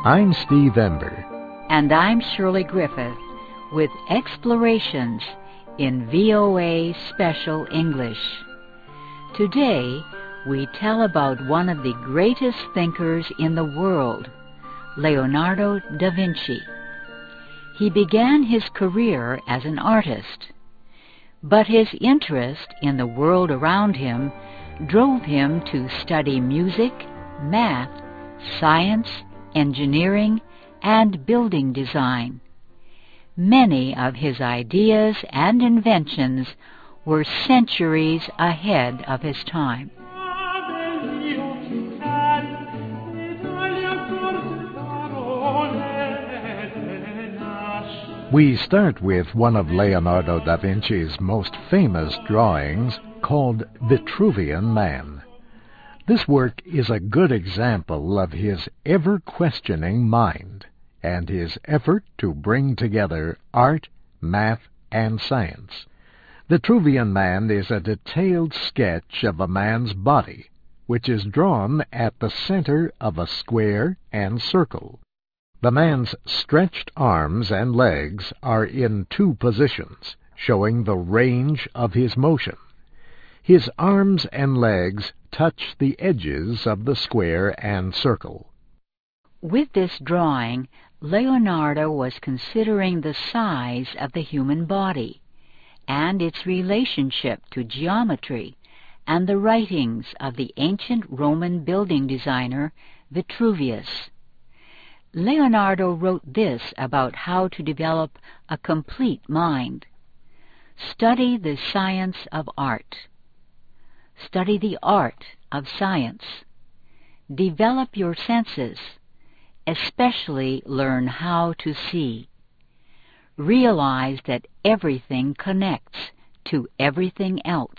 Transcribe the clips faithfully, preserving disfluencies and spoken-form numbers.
I'm Steve Ember. And I'm Shirley Griffith with Explorations in V O A Special English. Today, we tell about one of the greatest thinkers in the world, Leonardo da Vinci. He began his career as an artist, but his interest in the world around him drove him to study music, math, science, engineering, and building design. Many of his ideas and inventions were centuries ahead of his time. We start with one of Leonardo da Vinci's most famous drawings called Vitruvian Man. This work is a good example of his ever-questioning mind and his effort to bring together art, math, and science. Vitruvian Man is a detailed sketch of a man's body, which is drawn at the center of a square and circle. The man's stretched arms and legs are in two positions, showing the range of his motion. His arms and legs touch the edges of the square and circle. With this drawing, Leonardo was considering the size of the human body and its relationship to geometry and the writings of the ancient Roman building designer Vitruvius. Leonardo wrote this about how to develop a complete mind. Study the science of art. Study the art of science. Develop your senses, especially learn how to see. Realize that everything connects to everything else.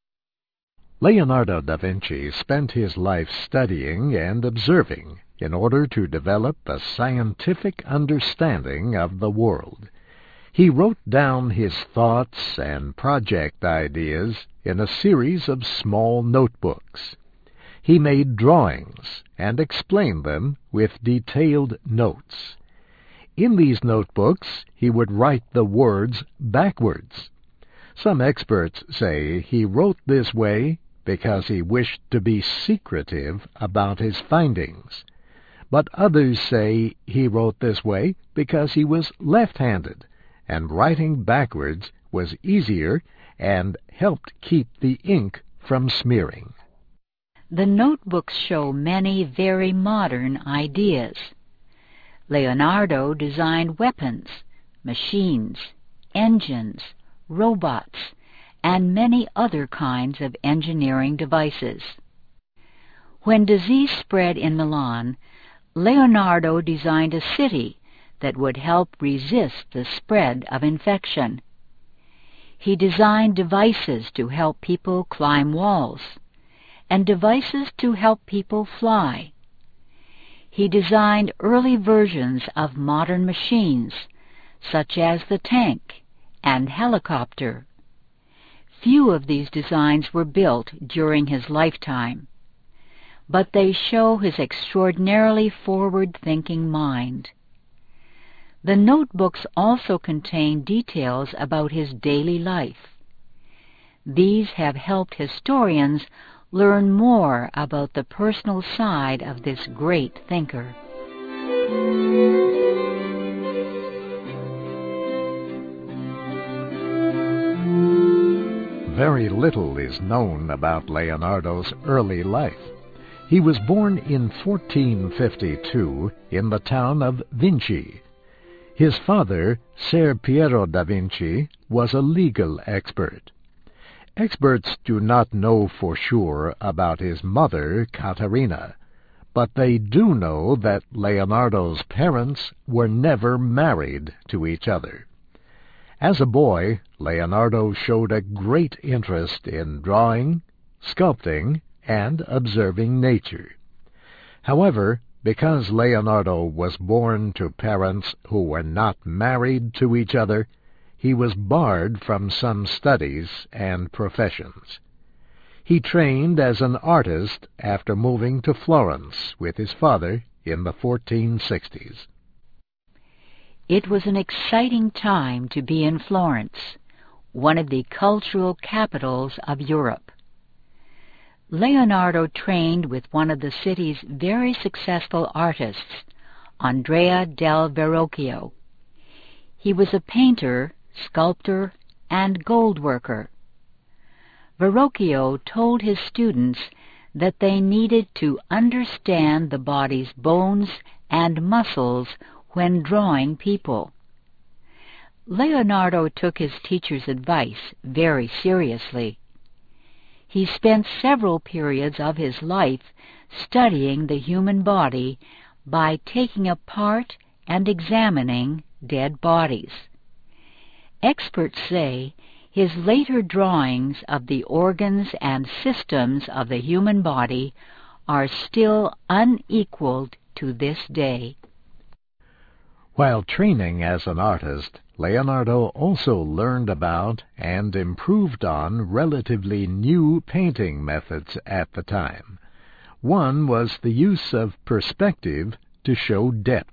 Leonardo da Vinci spent his life studying and observing in order to develop a scientific understanding of the world. He wrote down his thoughts and project ideas in a series of small notebooks. He made drawings and explained them with detailed notes. In these notebooks, he would write the words backwards. Some experts say he wrote this way because he wished to be secretive about his findings. But others say he wrote this way because he was left-handed, and writing backwards was easier and helped keep the ink from smearing. The notebooks show many very modern ideas. Leonardo designed weapons, machines, engines, robots, and many other kinds of engineering devices. When disease spread in Milan, Leonardo designed a city that would help resist the spread of infection. He designed devices to help people climb walls, and devices to help people fly. He designed early versions of modern machines, such as the tank and helicopter. Few of these designs were built during his lifetime, but they show his extraordinarily forward-thinking mind. The notebooks also contain details about his daily life. These have helped historians learn more about the personal side of this great thinker. Very little is known about Leonardo's early life. He was born in fourteen fifty-two in the town of Vinci. His father, Ser Piero da Vinci, was a legal expert. Experts do not know for sure about his mother, Caterina, but they do know that Leonardo's parents were never married to each other. As a boy, Leonardo showed a great interest in drawing, sculpting, and observing nature. However, because Leonardo was born to parents who were not married to each other, he was barred from some studies and professions. He trained as an artist after moving to Florence with his father in the fourteen sixties. It was an exciting time to be in Florence, one of the cultural capitals of Europe. Leonardo trained with one of the city's very successful artists, Andrea del Verrocchio. He was a painter, sculptor, and gold worker. Verrocchio told his students that they needed to understand the body's bones and muscles when drawing people. Leonardo took his teacher's advice very seriously. He spent several periods of his life studying the human body by taking apart and examining dead bodies. Experts say his later drawings of the organs and systems of the human body are still unequaled to this day. While training as an artist, Leonardo also learned about and improved on relatively new painting methods at the time. One was the use of perspective to show depth.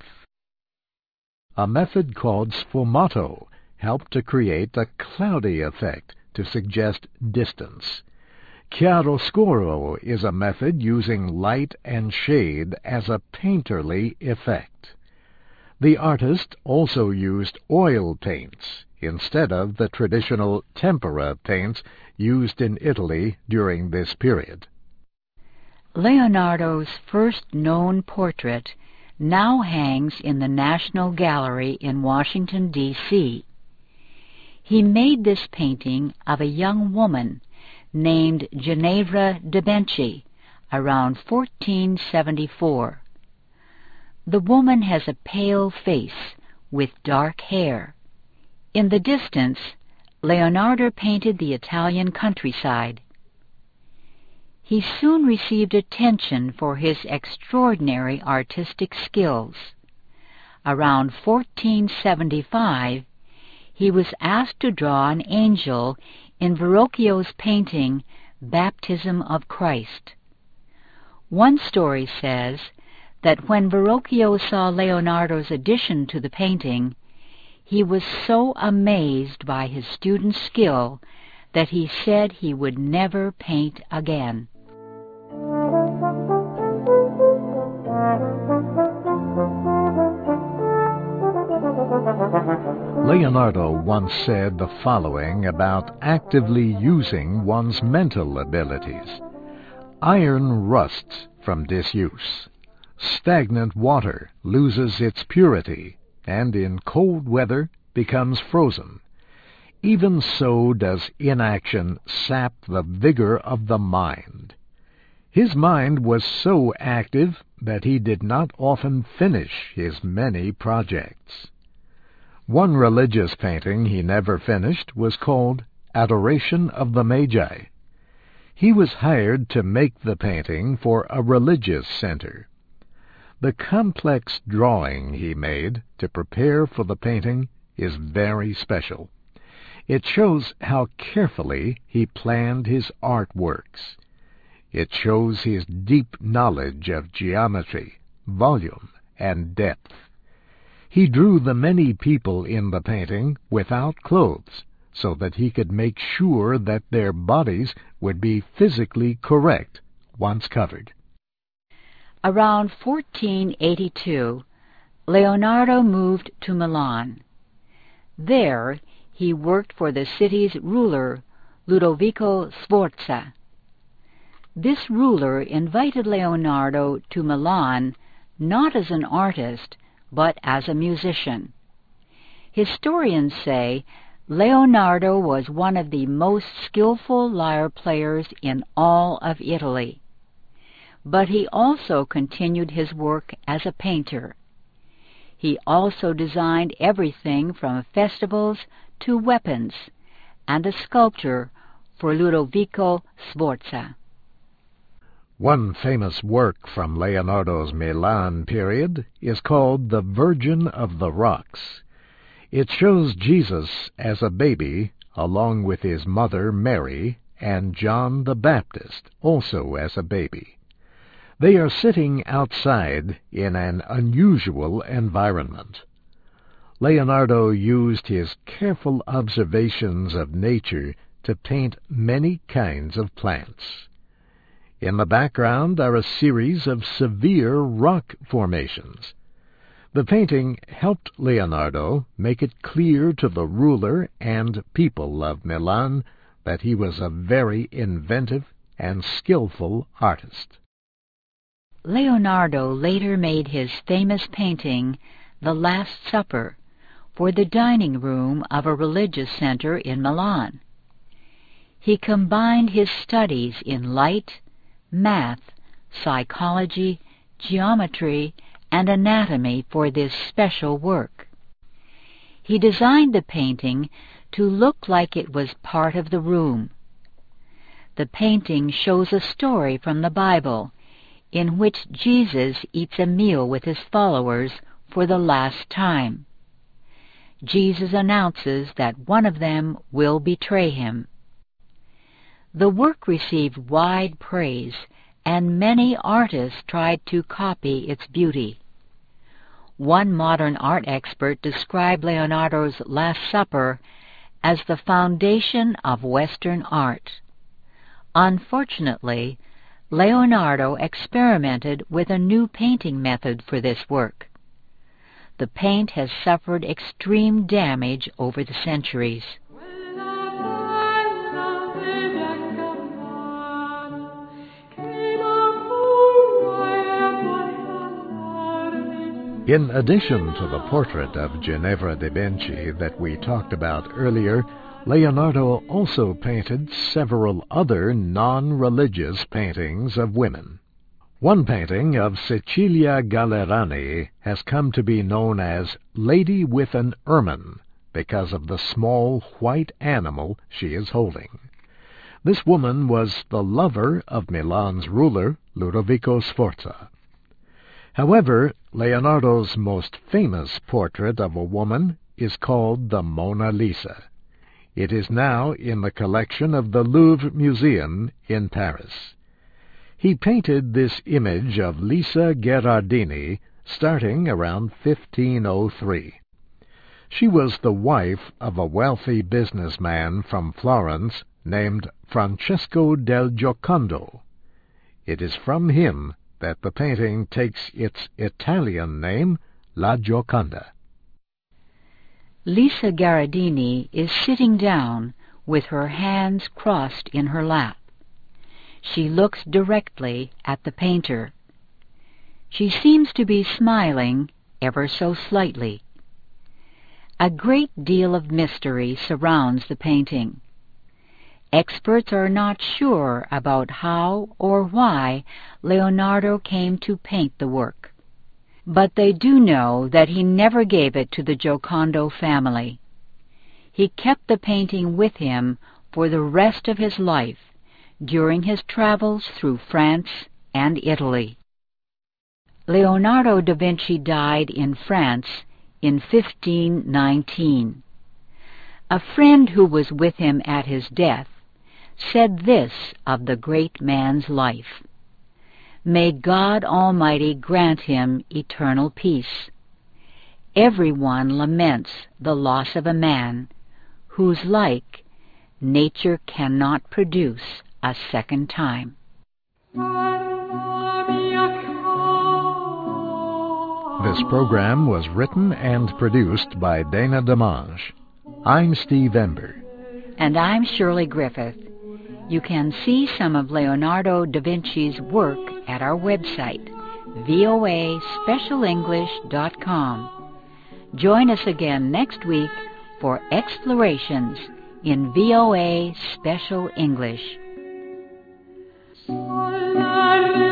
A method called sfumato helped to create a cloudy effect to suggest distance. Chiaroscuro is a method using light and shade as a painterly effect. The artist also used oil paints instead of the traditional tempera paints used in Italy during this period. Leonardo's first known portrait now hangs in the National Gallery in Washington, D C He made this painting of a young woman named Ginevra de' Benci around fourteen seventy-four. The woman has a pale face with dark hair. In the distance, Leonardo painted the Italian countryside. He soon received attention for his extraordinary artistic skills. Around fourteen seventy-five, he was asked to draw an angel in Verrocchio's painting Baptism of Christ. One story says that when Verrocchio saw Leonardo's addition to the painting, he was so amazed by his student's skill that he said he would never paint again. Leonardo once said the following about actively using one's mental abilities. Iron rusts from disuse. Stagnant water loses its purity, and in cold weather becomes frozen. Even so does inaction sap the vigor of the mind. His mind was so active that he did not often finish his many projects. One religious painting he never finished was called Adoration of the Magi. He was hired to make the painting for a religious center. The complex drawing he made to prepare for the painting is very special. It shows how carefully he planned his artworks. It shows his deep knowledge of geometry, volume, and depth. He drew the many people in the painting without clothes, so that he could make sure that their bodies would be physically correct once covered. Around fourteen eighty-two, Leonardo moved to Milan. There he worked for the city's ruler, Ludovico Sforza. This ruler invited Leonardo to Milan not as an artist, but as a musician. Historians say Leonardo was one of the most skillful lyre players in all of Italy. But he also continued his work as a painter. He also designed everything from festivals to weapons, and a sculpture for Ludovico Sforza. One famous work from Leonardo's Milan period is called The Virgin of the Rocks. It shows Jesus as a baby, along with his mother Mary, and John the Baptist, also as a baby. They are sitting outside in an unusual environment. Leonardo used his careful observations of nature to paint many kinds of plants. In the background are a series of severe rock formations. The painting helped Leonardo make it clear to the ruler and people of Milan that he was a very inventive and skillful artist. Leonardo later made his famous painting, The Last Supper, for the dining room of a religious center in Milan. He combined his studies in light, math, psychology, geometry, and anatomy for this special work. He designed the painting to look like it was part of the room. The painting shows a story from the Bible in which Jesus eats a meal with his followers for the last time. Jesus announces that one of them will betray him. The work received wide praise, and many artists tried to copy its beauty. One modern art expert described Leonardo's Last Supper as the foundation of Western art. Unfortunately, Leonardo experimented with a new painting method for this work. The paint has suffered extreme damage over the centuries. In addition to the portrait of Ginevra de' Benci that we talked about earlier, Leonardo also painted several other non-religious paintings of women. One painting of Cecilia Gallerani has come to be known as Lady with an Ermine because of the small white animal she is holding. This woman was the lover of Milan's ruler, Ludovico Sforza. However, Leonardo's most famous portrait of a woman is called the Mona Lisa. It is now in the collection of the Louvre Museum in Paris. He painted this image of Lisa Gherardini starting around fifteen oh three. She was the wife of a wealthy businessman from Florence named Francesco del Giocondo. It is from him that the painting takes its Italian name, La Gioconda. Lisa Gherardini is sitting down with her hands crossed in her lap. She looks directly at the painter. She seems to be smiling ever so slightly. A great deal of mystery surrounds the painting. Experts are not sure about how or why Leonardo came to paint the work, but they do know that he never gave it to the Giocondo family. He kept the painting with him for the rest of his life during his travels through France and Italy. Leonardo da Vinci died in France in fifteen nineteen. A friend who was with him at his death said this of the great man's life: "May God Almighty grant him eternal peace. Everyone laments the loss of a man whose like nature cannot produce a second time." This program was written and produced by Dana DeMange. I'm Steve Ember. And I'm Shirley Griffith. You can see some of Leonardo da Vinci's work at our website, V O A Special English dot com. Join us again next week for Explorations in V O A Special English.